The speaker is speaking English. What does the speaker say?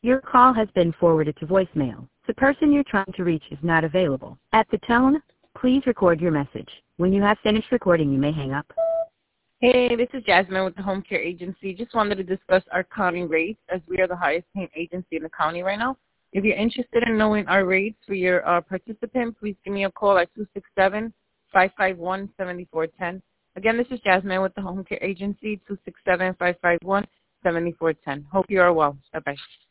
Your call has been forwarded to voicemail. The person you're trying to reach is not available. At the tone, please record your message. When you have finished recording, you may hang up. Hey, this is Jasmine with the Home Care Agency. Just wanted to discuss our county rates as we are the highest paying agency in the county right now. If you're interested in knowing our rates for your participant, please give me a call at 267-551-7410. Again, this is Jasmine with the Home Care Agency, 267-551-7410. Hope you are well. Bye-bye.